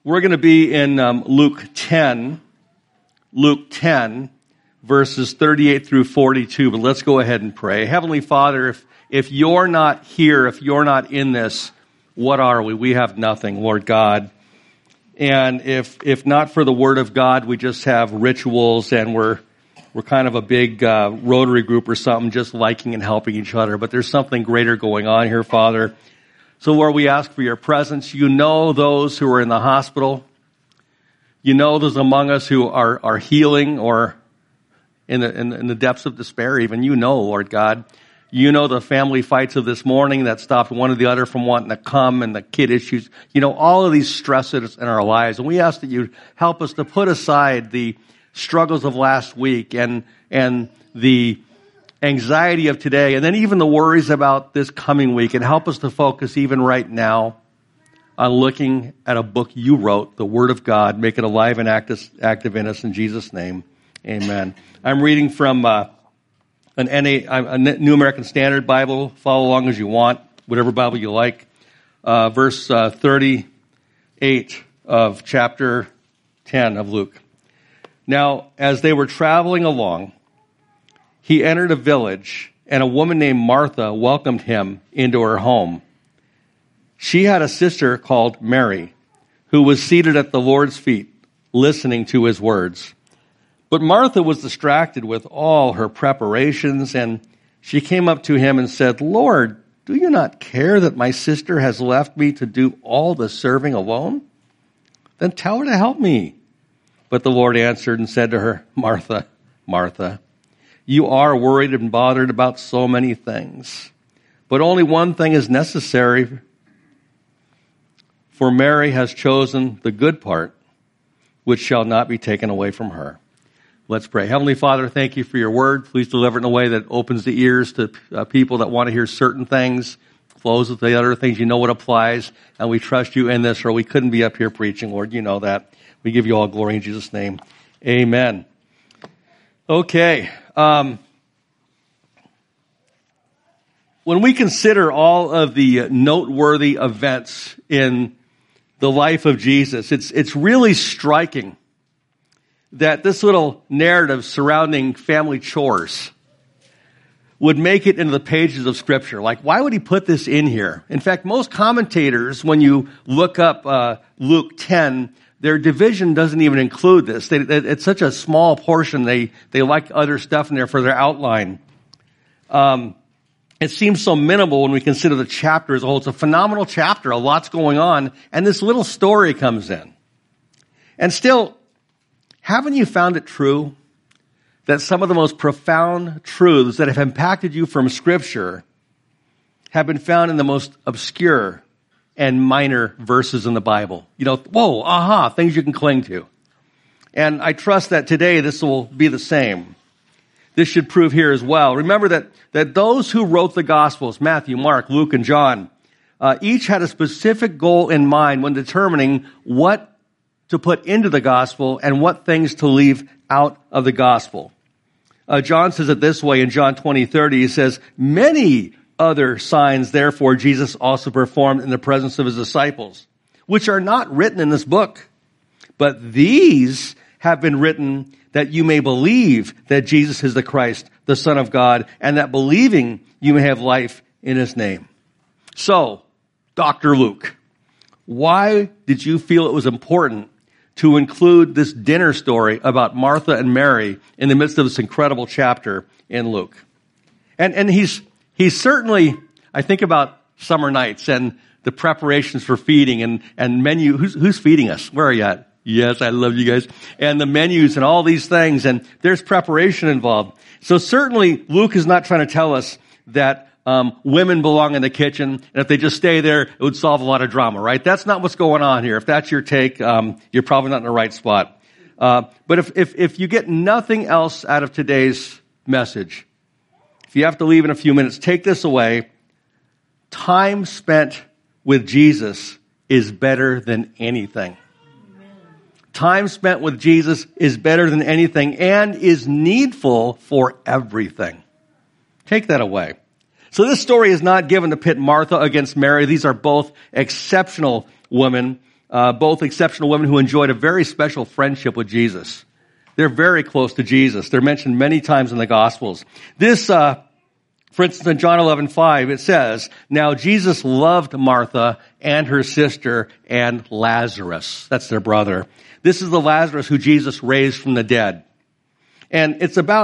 We're going to be in Luke 10, verses 38 through 42, but let's go ahead and pray. Heavenly Father, if you're not here, if you're not in this, what are we? We have nothing, Lord God. And if not for the Word of God, we just have rituals and we're kind of a big Rotary group or something, just liking and helping each other. But there's something greater going on here, Father. So, Lord, we ask for your presence. You know those who are in the hospital. You know those among us who are healing or in the depths of despair even. You know, Lord God. You know the family fights of this morning that stopped one or the other from wanting to come and the kid issues. You know, all of these stresses in our lives. And we ask that you help us to put aside the struggles of last week and the anxiety of today, and then even the worries about this coming week, and help us to focus even right now on looking at a book you wrote, the Word of God. Make it alive and active in us in Jesus' name. Amen. I'm reading from a New American Standard Bible. Follow along as you want, whatever Bible you like. Verse 38 of chapter 10 of Luke. Now, as they were traveling along, he entered a village, and a woman named Martha welcomed him into her home. She had a sister called Mary, who was seated at the Lord's feet, listening to his words. But Martha was distracted with all her preparations, and she came up to him and said, "Lord, do you not care that my sister has left me to do all the serving alone? Then tell her to help me." But the Lord answered and said to her, "Martha, Martha, you are worried and bothered about so many things, but only one thing is necessary. For Mary has chosen the good part, which shall not be taken away from her." Let's pray. Heavenly Father, thank you for your word. Please deliver it in a way that opens the ears to people that want to hear certain things, closes the other things. You know what applies, and we trust you in this, or we couldn't be up here preaching, Lord. You know that. We give you all glory in Jesus' name. Amen. Okay. When we consider all of the noteworthy events in the life of Jesus, it's really striking that this little narrative surrounding family chores would make it into the pages of Scripture. Like, why would he put this in here? In fact, most commentators, when you look up Luke 10, their division doesn't even include this. It's such a small portion. They like other stuff in there for their outline. It seems so minimal when we consider the chapter as a whole. It's a phenomenal chapter. A lot's going on. And this little story comes in. And still, haven't you found it true that some of the most profound truths that have impacted you from Scripture have been found in the most obscure and minor verses in the Bible? You know, whoa, aha, things you can cling to. And I trust that today this will be the same. This should prove here as well. Remember that those who wrote the Gospels, Matthew, Mark, Luke, and John, each had a specific goal in mind when determining what to put into the Gospel and what things to leave out of the Gospel. John says it this way in John 20:30. He says, "Many other signs, therefore, Jesus also performed in the presence of his disciples, which are not written in this book. But these have been written that you may believe that Jesus is the Christ, the Son of God, and that believing you may have life in his name." So, Dr. Luke, why did you feel it was important to include this dinner story about Martha and Mary in the midst of this incredible chapter in Luke? And he's certainly, I think about summer nights and the preparations for feeding and menu. Who's feeding us? Where are you at? Yes, I love you guys. And the menus and all these things, and there's preparation involved. So certainly Luke is not trying to tell us that women belong in the kitchen, and if they just stay there, it would solve a lot of drama, right? That's not what's going on here. If that's your take, you're probably not in the right spot. But if you get nothing else out of today's message, if you have to leave in a few minutes, take this away. Time spent with Jesus is better than anything. Time spent with Jesus is better than anything and is needful for everything. Take that away. So this story is not given to pit Martha against Mary. These are both exceptional women. both exceptional women who enjoyed a very special friendship with Jesus. They're very close to Jesus. They're mentioned many times in the Gospels. This, for instance, in John 11:5, it says, "Now Jesus loved Martha and her sister and Lazarus." That's their brother. This is the Lazarus who Jesus raised from the dead. And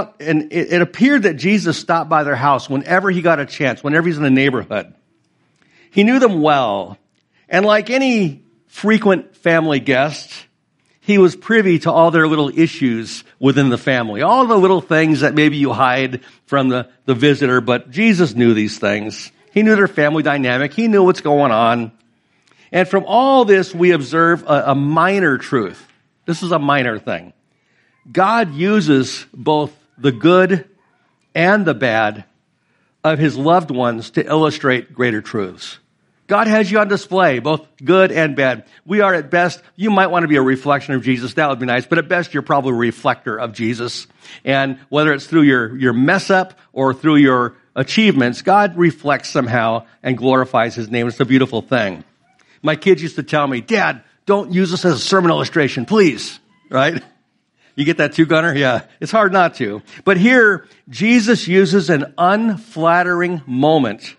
it appeared that Jesus stopped by their house whenever he got a chance, whenever he's in the neighborhood. He knew them well. And like any frequent family guest, he was privy to all their little issues within the family, all the little things that maybe you hide from the visitor, but Jesus knew these things. He knew their family dynamic. He knew what's going on. And from all this, we observe a minor truth. This is a minor thing. God uses both the good and the bad of his loved ones to illustrate greater truths. God has you on display, both good and bad. We are at best, you might want to be a reflection of Jesus. That would be nice. But at best, you're probably a reflector of Jesus. And whether it's through your mess up or through your achievements, God reflects somehow and glorifies his name. It's a beautiful thing. My kids used to tell me, "Dad, don't use this as a sermon illustration, please." Right? You get that too, Gunnar? Yeah. It's hard not to. But here, Jesus uses an unflattering moment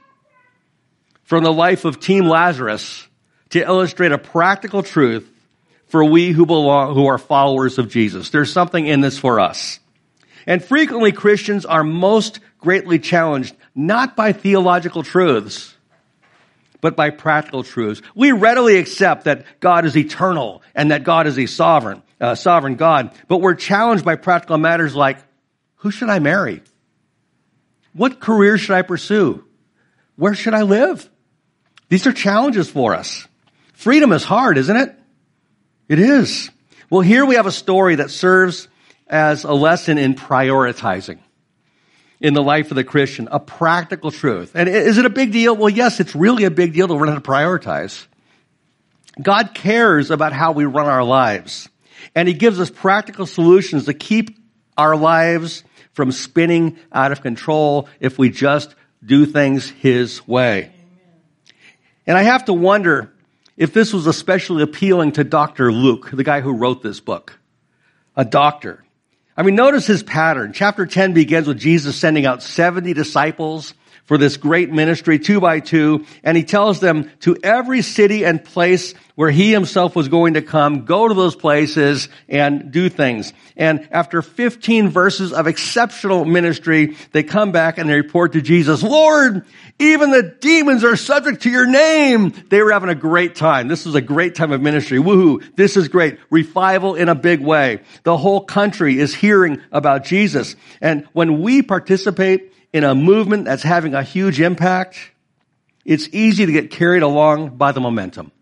from the life of Team Lazarus to illustrate a practical truth for we who are followers of Jesus. There's something in this for us. And frequently Christians are most greatly challenged, not by theological truths, but by practical truths. We readily accept that God is eternal and that God is a sovereign God, but we're challenged by practical matters like, who should I marry? What career should I pursue? Where should I live? These are challenges for us. Freedom is hard, isn't it? It is. Well, here we have a story that serves as a lesson in prioritizing in the life of the Christian, a practical truth. And is it a big deal? Well, yes, it's really a big deal to learn how to prioritize. God cares about how we run our lives, and he gives us practical solutions to keep our lives from spinning out of control if we just do things his way. And I have to wonder if this was especially appealing to Dr. Luke, the guy who wrote this book, a doctor. I mean, notice his pattern. Chapter 10 begins with Jesus sending out 70 disciples for this great ministry, 2 by 2, and he tells them to every city and place where he himself was going to come, go to those places and do things. And after 15 verses of exceptional ministry, they come back and they report to Jesus, "Lord, even the demons are subject to your name." They were having a great time. This was a great time of ministry. Woohoo. This is great. Revival in a big way. The whole country is hearing about Jesus. And when we participate in a movement that's having a huge impact, it's easy to get carried along by the momentum.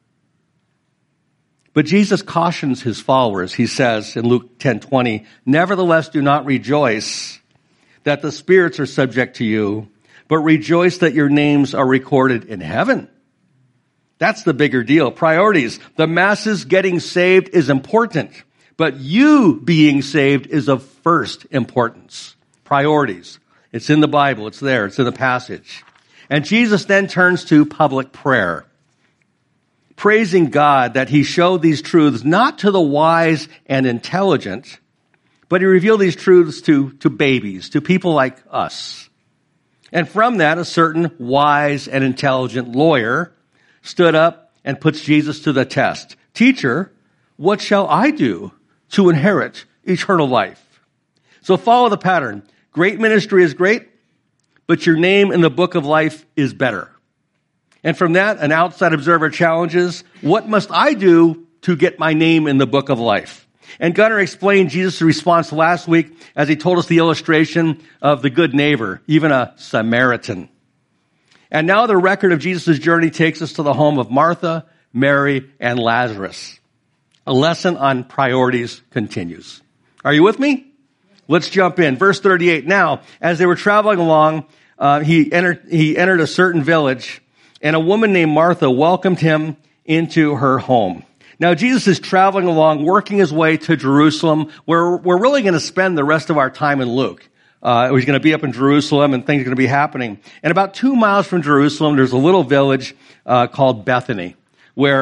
But Jesus cautions his followers. He says in Luke 10:20, "Nevertheless, do not rejoice that the spirits are subject to you, but rejoice that your names are recorded in heaven." That's the bigger deal. Priorities. The masses getting saved is important, but you being saved is of first importance. Priorities. It's in the Bible. It's there. It's in the passage. And Jesus then turns to public prayer, praising God that he showed these truths not to the wise and intelligent, but he revealed these truths to babies, to people like us. And from that, a certain wise and intelligent lawyer stood up and puts Jesus to the test. "Teacher, what shall I do to inherit eternal life?" So follow the pattern. Great ministry is great, but your name in the book of life is better. And from that, an outside observer challenges, what must I do to get my name in the book of life? And Gunnar explained Jesus' response last week as he told us the illustration of the good neighbor, even a Samaritan. And now the record of Jesus' journey takes us to the home of Martha, Mary, and Lazarus. A lesson on priorities continues. Are you with me? Let's jump in. Verse 38. Now, as they were traveling along, he entered a certain village, and a woman named Martha welcomed him into her home. Now, Jesus is traveling along, working his way to Jerusalem, where we're really going to spend the rest of our time in Luke. He's going to be up in Jerusalem, and things are going to be happening. And about 2 miles from Jerusalem, there's a little village called Bethany, where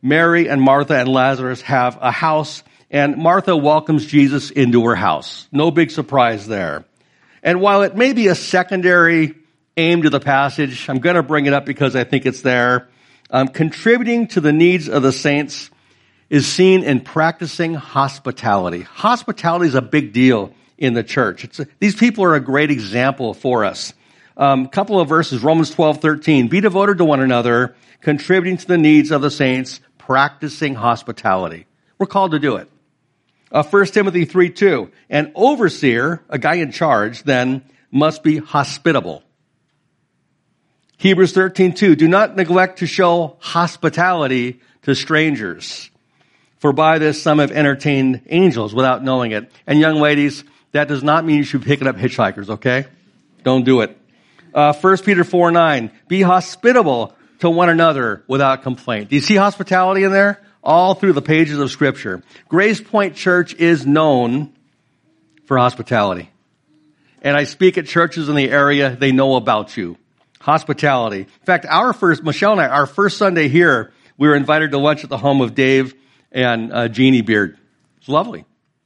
Mary and Martha and Lazarus have a house, and Martha welcomes Jesus into her house. No big surprise there. And while it may be a secondary aim to the passage, I'm going to bring it up because I think it's there. Contributing to the needs of the saints is seen in practicing hospitality. Hospitality is a big deal in the church. These people are a great example for us. Couple of verses, Romans 12:13. Be devoted to one another, contributing to the needs of the saints, practicing hospitality. We're called to do it. 1 Timothy 3:2. An overseer, a guy in charge, then, must be hospitable. Hebrews 13:2. Do not neglect to show hospitality to strangers, for by this some have entertained angels without knowing it. And young ladies, that does not mean you should be picking up hitchhikers, okay? Don't do it. 1 Peter 4:9. Be hospitable to one another without complaint. Do you see hospitality in there? All through the pages of Scripture. Grace Point Church is known for hospitality. And I speak at churches in the area, they know about you. Hospitality. In fact, Michelle and I, our first Sunday here, we were invited to lunch at the home of Dave and Jeannie Beard. It's lovely.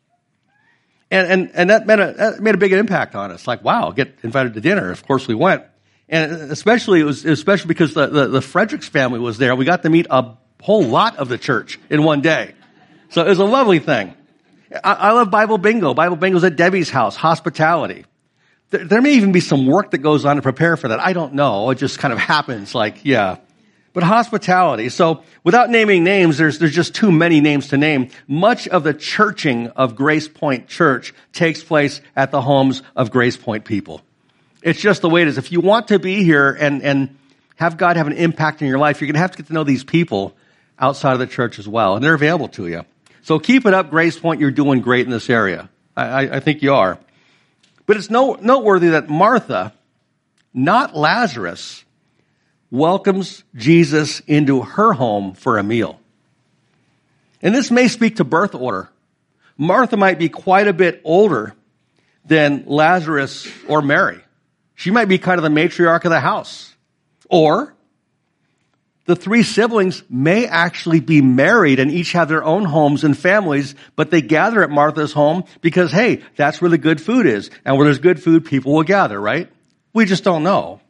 And that made a big impact on us. Like, wow, get invited to dinner. Of course we went. And especially, it was especially because the Fredericks family was there. We got to meet a whole lot of the church in one day. So it was a lovely thing. I love Bible bingo. Bible bingo's at Debbie's house. Hospitality. There may even be some work that goes on to prepare for that. I don't know. It just kind of happens But hospitality. So without naming names, there's just too many names to name. Much of the churching of Grace Point Church takes place at the homes of Grace Point people. It's just the way it is. If you want to be here and have God have an impact in your life, you're going to have to get to know these people outside of the church as well. And they're available to you. So keep it up, Grace Point. You're doing great in this area. I think you are. But it's noteworthy that Martha, not Lazarus, welcomes Jesus into her home for a meal. And this may speak to birth order. Martha might be quite a bit older than Lazarus or Mary. She might be kind of the matriarch of the house. Or the three siblings may actually be married and each have their own homes and families, but they gather at Martha's home because, hey, that's where the good food is. And where there's good food, people will gather, right? We just don't know.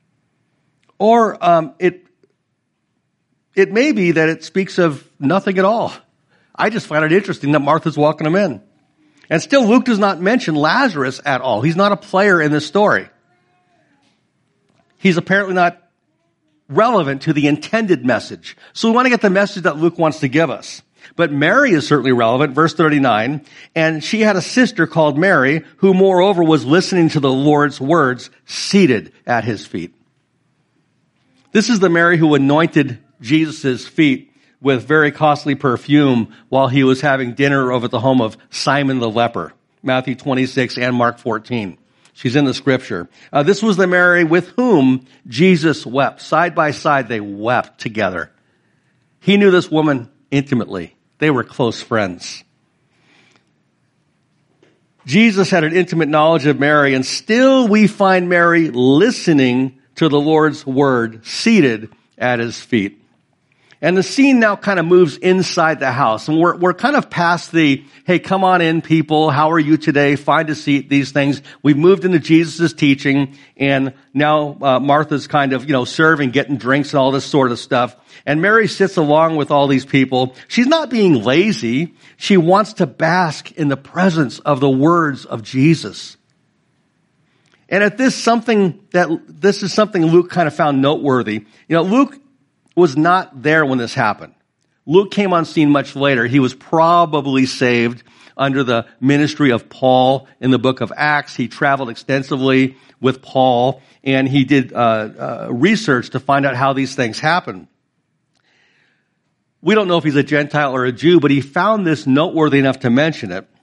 Or it may be that it speaks of nothing at all. I just find it interesting that Martha's welcoming them in. And still, Luke does not mention Lazarus at all. He's not a player in this story. He's apparently not relevant to the intended message. So we want to get the message that Luke wants to give us. But Mary is certainly relevant, verse 39. And she had a sister called Mary, who moreover was listening to the Lord's words, seated at his feet. This is the Mary who anointed Jesus' feet with very costly perfume while he was having dinner over at the home of Simon the leper, Matthew 26 and Mark 14. She's in the scripture. This was the Mary with whom Jesus wept. Side by side, they wept together. He knew this woman intimately. They were close friends. Jesus had an intimate knowledge of Mary, and still we find Mary listening to the Lord's word, seated at his feet. And the scene now kind of moves inside the house. And we're kind of past the, hey, come on in, people. How are you today? Find a seat, these things. We've moved into Jesus' teaching. And now Martha's kind of, serving, getting drinks and all this sort of stuff. And Mary sits along with all these people. She's not being lazy. She wants to bask in the presence of the words of Jesus. And this is something Luke kind of found noteworthy. Luke was not there when this happened. Luke came on scene much later. He was probably saved under the ministry of Paul in the book of Acts. He traveled extensively with Paul, and he did research to find out how these things happen. We don't know if he's a Gentile or a Jew, but he found this noteworthy enough to mention it.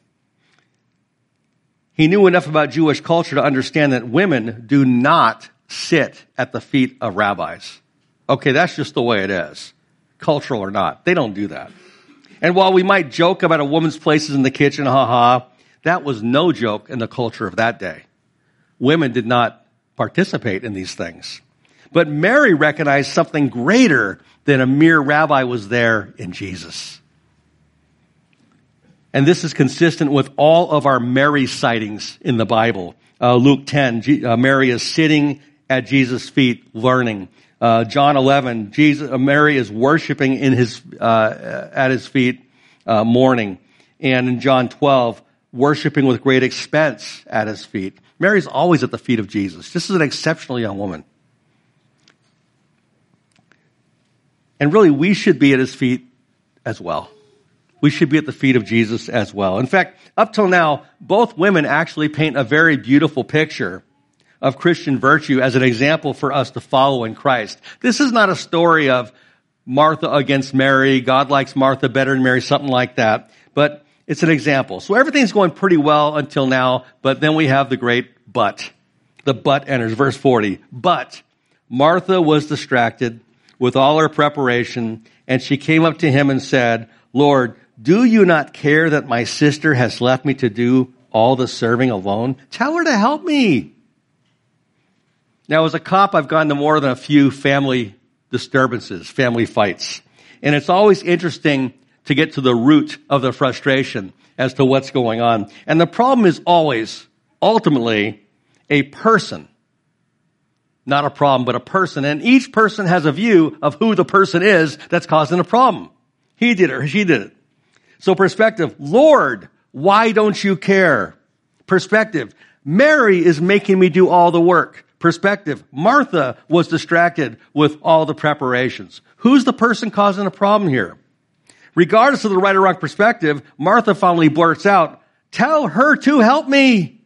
He knew enough about Jewish culture to understand that women do not sit at the feet of rabbis. Okay, that's just the way it is, cultural or not. They don't do that. And while we might joke about a woman's places in the kitchen, that was no joke in the culture of that day. Women did not participate in these things. But Mary recognized something greater than a mere rabbi was there in Jesus. And this is consistent with all of our Mary sightings in the Bible. Luke 10, Mary is sitting at Jesus' feet learning. John 11, Mary is worshiping at his feet, mourning. And in John 12, worshiping with great expense at his feet. Mary's always at the feet of Jesus. This is an exceptional young woman. And really, we should be at his feet as well. We should be at the feet of Jesus as well. In fact, up till now, both women actually paint a very beautiful picture of Christian virtue as an example for us to follow in Christ. This is not a story of Martha against Mary, God likes Martha better than Mary, something like that. But it's an example. So everything's going pretty well until now, but then we have the great but. The but enters, verse 40. But Martha was distracted with all her preparation, and she came up to him and said, Lord, do you not care that my sister has left me to do all the serving alone? Tell her to help me. Now, as a cop, I've gone to more than a few family disturbances, family fights. And it's always interesting to get to the root of the frustration as to what's going on. And the problem is always, ultimately, a person. Not a problem, but a person. And each person has a view of who the person is that's causing the problem. He did it or she did it. So perspective, Lord, why don't you care? Perspective, Mary is making me do all the work. Perspective, Martha was distracted with all the preparations. Who's the person causing the problem here? Regardless of the right or wrong perspective, Martha finally blurts out, tell her to help me.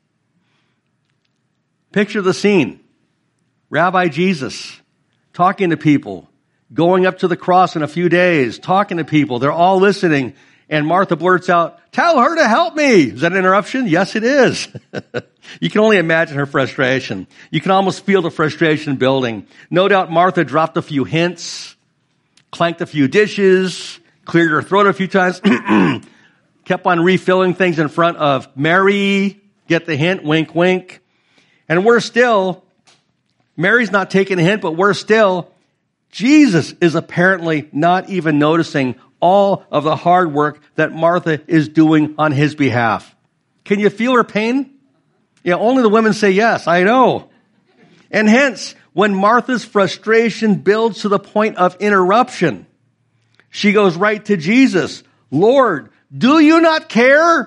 Picture the scene. Rabbi Jesus talking to people, going up to the cross in a few days, talking to people. They're all listening. And Martha blurts out, tell her to help me. Is that an interruption? Yes, it is. You can only imagine her frustration. You can almost feel the frustration building. No doubt Martha dropped a few hints, clanked a few dishes, cleared her throat a few times, kept on refilling things in front of Mary. Get the hint, wink, wink. And Mary's not taking a hint, but Jesus is apparently not even noticing all of the hard work that Martha is doing on his behalf. Can you feel her pain? Yeah, only the women say yes, I know. And hence, when Martha's frustration builds to the point of interruption, she goes right to Jesus. Lord, do you not care?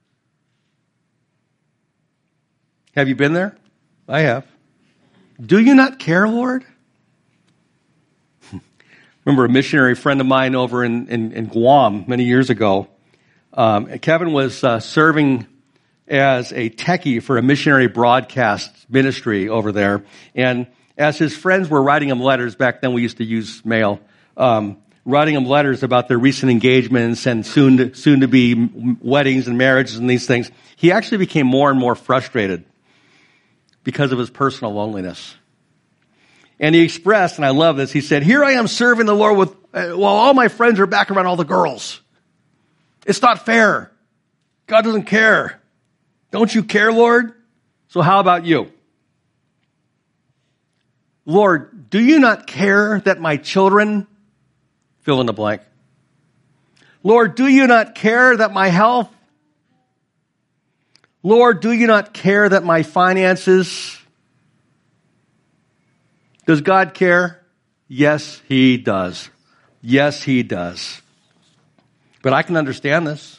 Have you been there? I have. Do you not care, Lord? Remember a missionary friend of mine over in Guam many years ago. Kevin was serving as a techie for a missionary broadcast ministry over there. And as his friends were writing him letters, back then we used to use mail, writing him letters about their recent engagements and soon to be weddings and marriages and these things, he actually became more and more frustrated because of his personal loneliness. And he expressed, and I love this, he said, here I am serving the Lord while all my friends are back around all the girls. It's not fair. God doesn't care. Don't you care, Lord? So how about you? Lord, do you not care that my children, fill in the blank. Lord, do you not care that my health? Lord, do you not care that my finances? Does God care? Yes, he does. Yes, he does. But I can understand this.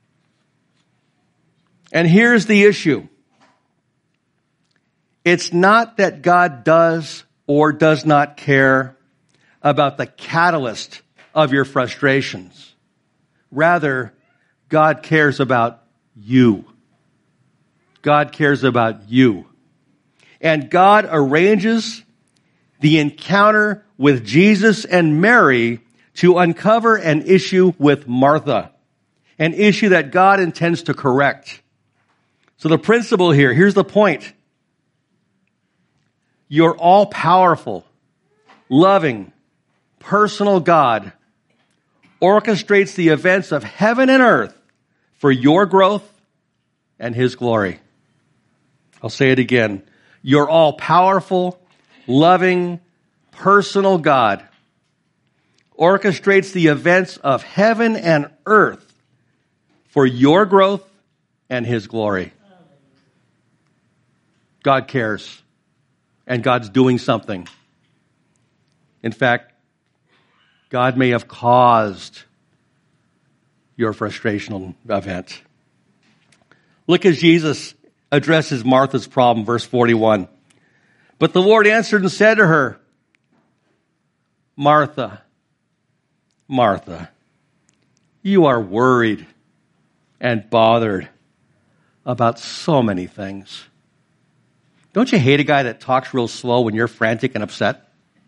And here's the issue. It's not that God does or does not care about the catalyst of your frustrations. Rather, God cares about you. God cares about you. And God arranges the encounter with Jesus and Mary to uncover an issue with Martha, an issue that God intends to correct. So the principle here, here's the point. Your all-powerful, loving, personal God orchestrates the events of heaven and earth for your growth and his glory. I'll say it again. Your all-powerful, loving, personal God orchestrates the events of heaven and earth for your growth and His glory. God cares, and God's doing something. In fact, God may have caused your frustrational event. Look as Jesus addresses Martha's problem, verse 41. But the Lord answered and said to her, Martha, Martha, you are worried and bothered about so many things. Don't you hate a guy that talks real slow when you're frantic and upset?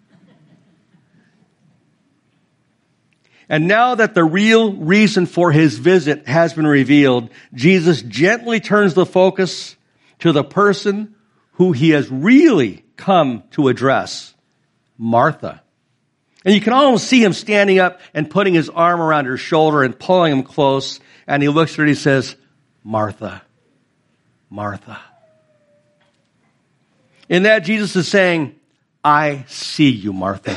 And now that the real reason for his visit has been revealed, Jesus gently turns the focus to the person who he has really come to address, Martha. And you can almost see him standing up and putting his arm around her shoulder and pulling him close. And he looks at her and he says, Martha, Martha. In that, Jesus is saying, I see you, Martha.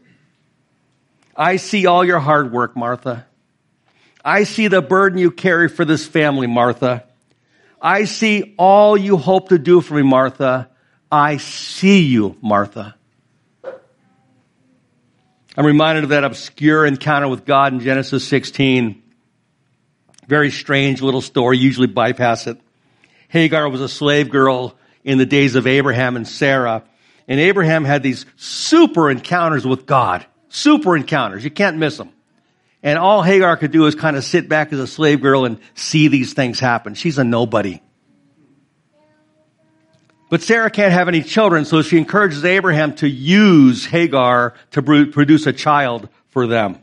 I see all your hard work, Martha. I see the burden you carry for this family, Martha. I see all you hope to do for me, Martha. I see you, Martha. I'm reminded of that obscure encounter with God in Genesis 16. Very strange little story, usually bypass it. Hagar was a slave girl in the days of Abraham and Sarah. And Abraham had these super encounters with God. Super encounters. You can't miss them. And all Hagar could do is kind of sit back as a slave girl and see these things happen. She's a nobody. But Sarah can't have any children, so she encourages Abraham to use Hagar to produce a child for them.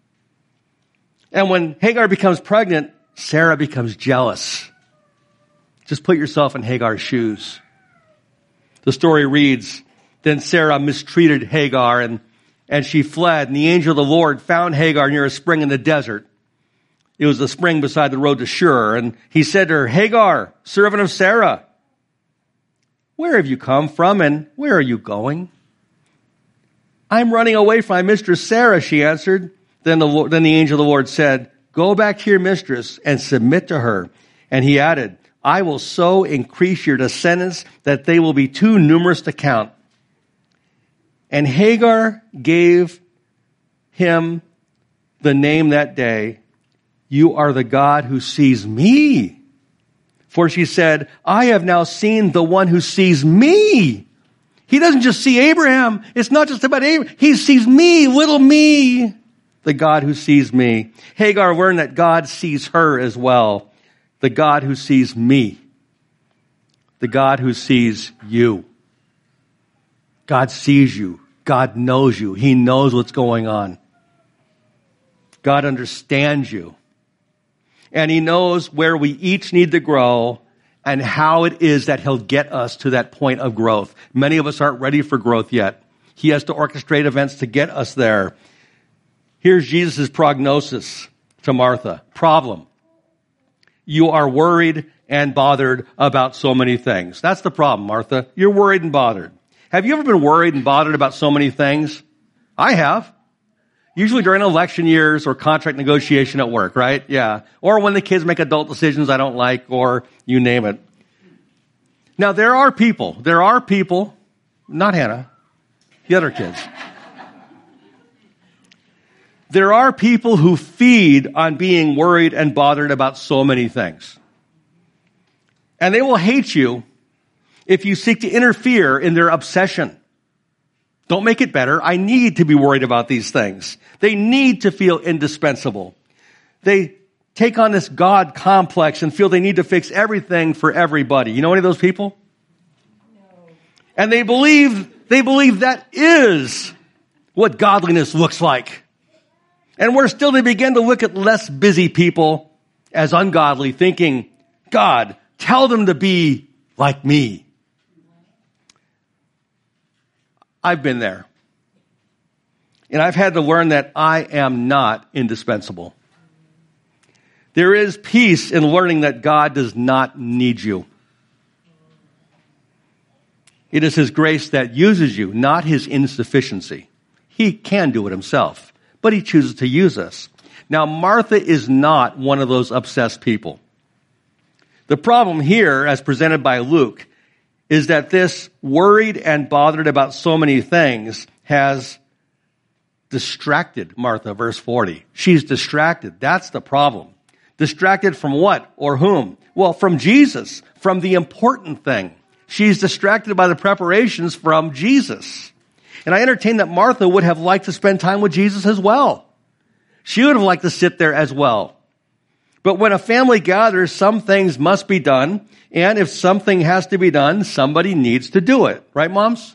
And when Hagar becomes pregnant, Sarah becomes jealous. Just put yourself in Hagar's shoes. The story reads, then Sarah mistreated Hagar and she fled, and the angel of the Lord found Hagar near a spring in the desert. It was a spring beside the road to Shur, and he said to her, Hagar, servant of Sarah, where have you come from and where are you going? I'm running away from my mistress Sarah, she answered. Then the angel of the Lord said, go back to your mistress and submit to her. And he added, I will so increase your descendants that they will be too numerous to count. And Hagar gave him the name that day, you are the God who sees me. For she said, I have now seen the one who sees me. He doesn't just see Abraham. It's not just about Abraham. He sees me, little me, the God who sees me. Hagar learned that God sees her as well. The God who sees me. The God who sees you. God sees you. God knows you. He knows what's going on. God understands you. And He knows where we each need to grow and how it is that He'll get us to that point of growth. Many of us aren't ready for growth yet. He has to orchestrate events to get us there. Here's Jesus' prognosis to Martha. Problem. You are worried and bothered about so many things. That's the problem, Martha. You're worried and bothered. Have you ever been worried and bothered about so many things? I have. Usually during election years or contract negotiation at work, right? Yeah. Or when the kids make adult decisions I don't like, or you name it. Now, there are people, not Hannah, the other kids. There are people who feed on being worried and bothered about so many things. And they will hate you if you seek to interfere in their obsession. Don't make it better. I need to be worried about these things. They need to feel indispensable. They take on this God complex and feel they need to fix everything for everybody. You know any of those people? No. And they believe that is what godliness looks like. And we're still to begin to look at less busy people as ungodly, thinking, God, tell them to be like me. I've been there. And I've had to learn that I am not indispensable. There is peace in learning that God does not need you. It is his grace that uses you, not his insufficiency. He can do it himself, but he chooses to use us. Now, Martha is not one of those obsessed people. The problem here, as presented by Luke, is that this worried and bothered about so many things has distracted Martha, verse 40. She's distracted. That's the problem. Distracted from what or whom? Well, from Jesus, from the important thing. She's distracted by the preparations from Jesus. And I entertain that Martha would have liked to spend time with Jesus as well. She would have liked to sit there as well. But when a family gathers, some things must be done. And if something has to be done, somebody needs to do it. Right, moms?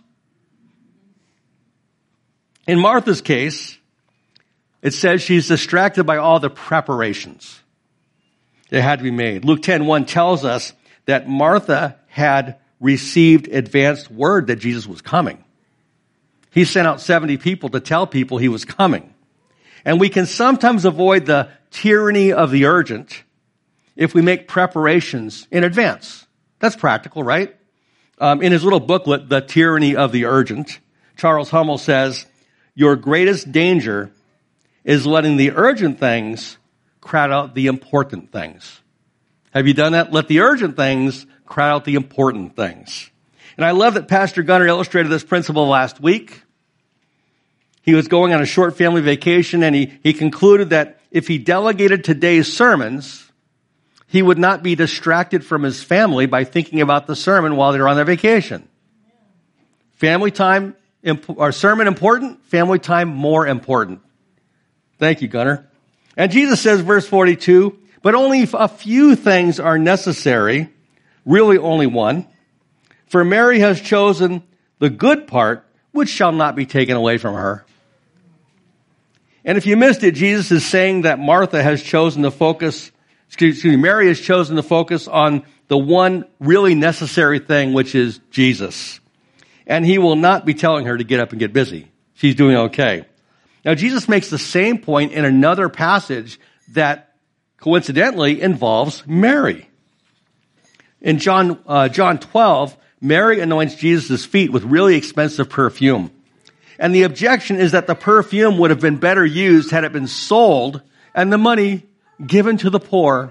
In Martha's case, it says she's distracted by all the preparations that had to be made. Luke 10:1 tells us that Martha had received advanced word that Jesus was coming. He sent out 70 people to tell people he was coming. And we can sometimes avoid the tyranny of the urgent if we make preparations in advance. That's practical, right? In his little booklet, The Tyranny of the Urgent, Charles Hummel says, your greatest danger is letting the urgent things crowd out the important things. Have you done that? Let the urgent things crowd out the important things. And I love that Pastor Gunner illustrated this principle last week. He was going on a short family vacation, and he concluded that if he delegated today's sermons, he would not be distracted from his family by thinking about the sermon while they're on their vacation. Family time, or sermon important, family time more important. Thank you, Gunner. And Jesus says, verse 42, but only a few things are necessary, really only one. For Mary has chosen the good part, which shall not be taken away from her. And if you missed it, Jesus is saying that Martha has chosen to focus, Mary has chosen to focus on the one really necessary thing, which is Jesus. And he will not be telling her to get up and get busy. She's doing okay. Now, Jesus makes the same point in another passage that coincidentally involves Mary. In John 12, Mary anoints Jesus' feet with really expensive perfume. And the objection is that the perfume would have been better used had it been sold and the money given to the poor.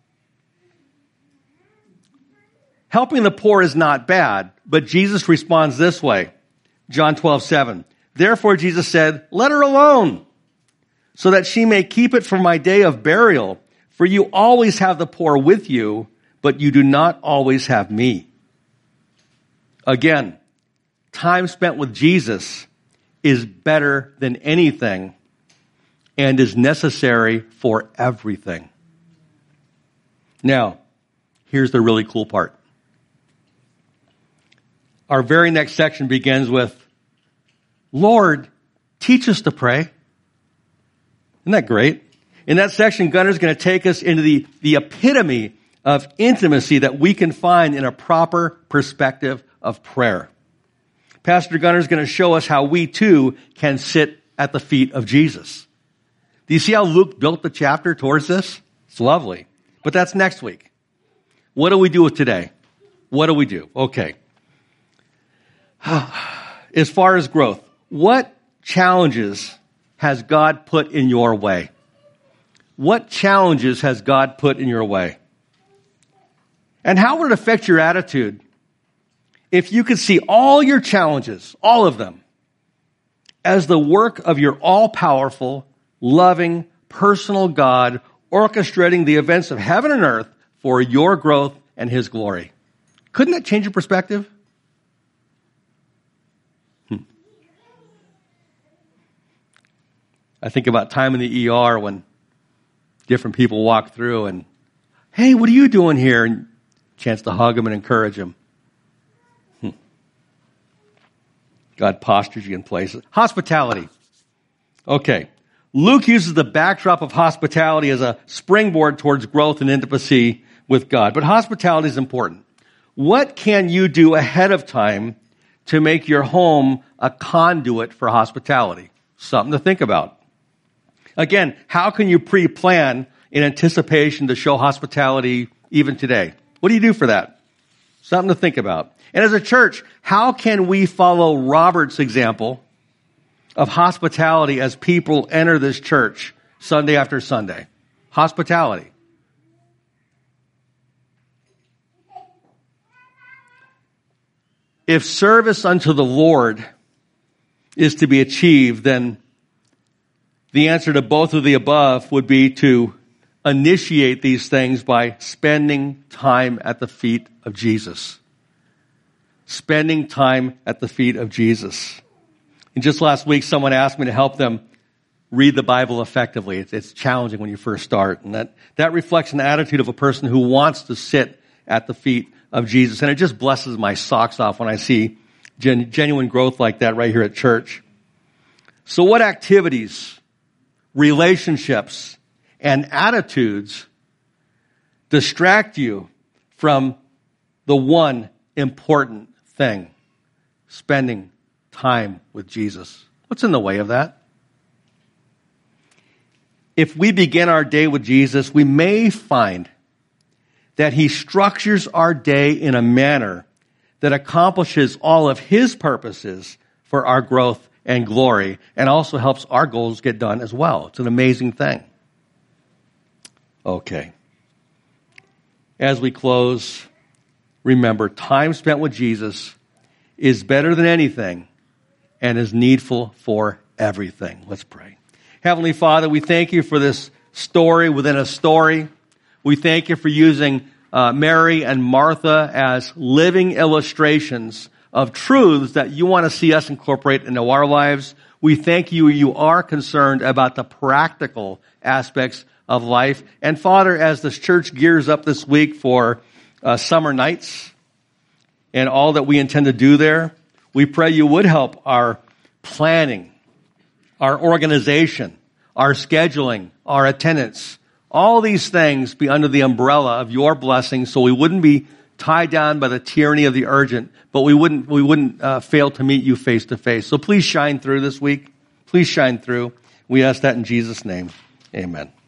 Helping the poor is not bad, but Jesus responds this way. John 12:7. Therefore Jesus said, let her alone, so that she may keep it for my day of burial. For you always have the poor with you, but you do not always have me. Again, time spent with Jesus is better than anything and is necessary for everything. Now, here's the really cool part. Our very next section begins with, Lord, teach us to pray. Isn't that great? In that section, Gunner's going to take us into the epitome of intimacy that we can find in a proper perspective of prayer. Pastor Gunner's going to show us how we too can sit at the feet of Jesus. Do you see how Luke built the chapter towards this? It's lovely. But that's next week. What do we do with today? What do we do? Okay. As far as growth, what challenges has God put in your way? What challenges has God put in your way? And how would it affect your attitude if you could see all your challenges, all of them, as the work of your all-powerful, loving, personal God orchestrating the events of heaven and earth for your growth and his glory? Couldn't that change your perspective? I think about time in the ER when different people walk through and, hey, what are you doing here? And chance to hug them and encourage them. God postures you in places. Hospitality. Okay. Luke uses the backdrop of hospitality as a springboard towards growth and intimacy with God. But hospitality is important. What can you do ahead of time to make your home a conduit for hospitality? Something to think about. Again, how can you pre-plan in anticipation to show hospitality even today? What do you do for that? Something to think about. And as a church, how can we follow Robert's example of hospitality as people enter this church Sunday after Sunday? Hospitality. If service unto the Lord is to be achieved, then the answer to both of the above would be to initiate these things by spending time at the feet of Jesus. Spending time at the feet of Jesus. And just last week, someone asked me to help them read the Bible effectively. It's challenging when you first start. And that reflects an attitude of a person who wants to sit at the feet of Jesus. And it just blesses my socks off when I see genuine growth like that right here at church. So what activities, relationships, and attitudes distract you from the one important thing? Spending time with Jesus. What's in the way of that? If we begin our day with Jesus, we may find that he structures our day in a manner that accomplishes all of his purposes for our growth and glory, and also helps our goals get done as well. It's an amazing thing. Okay. As we close, remember, time spent with Jesus is better than anything and is needful for everything. Let's pray. Heavenly Father, we thank you for this story within a story. We thank you for using Mary and Martha as living illustrations of truths that you want to see us incorporate into our lives. We thank you. You are concerned about the practical aspects of life. And Father, as this church gears up this week for summer nights and all that we intend to do there, we pray you would help our planning, our organization, our scheduling, our attendance, all these things be under the umbrella of your blessing, so we wouldn't be tied down by the tyranny of the urgent, but we wouldn't fail to meet you face to face. So please shine through this week. Please shine through. We ask that in Jesus' name. Amen.